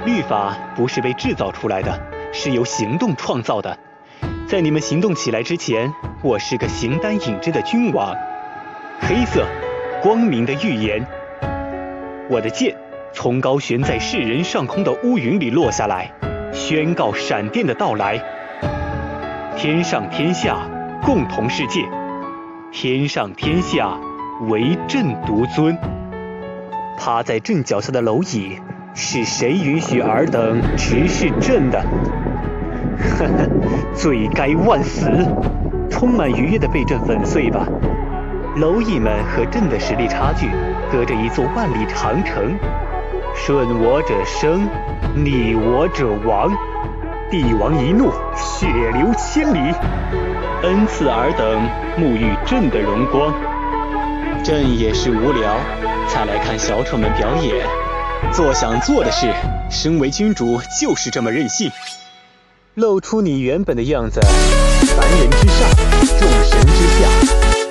律法不是被制造出来的，是由行动创造的。在你们行动起来之前，我是个形单影只的君王。黑色，光明的预言。我的剑从高悬在世人上空的乌云里落下来，宣告闪电的到来。天上天下共同世界，天上天下唯朕独尊。趴在朕脚下的蝼蚁，是谁允许尔等直视朕的？呵呵，罪该万死！充满愉悦的被朕粉碎吧！蝼蚁们和朕的实力差距，隔着一座万里长城。顺我者生，逆我者亡。帝王一怒，血流千里。恩赐尔等沐浴朕的荣光。朕也是无聊，才来看小丑们表演。做想做的事，身为君主就是这么任性。露出你原本的样子，凡人之上，众神之下。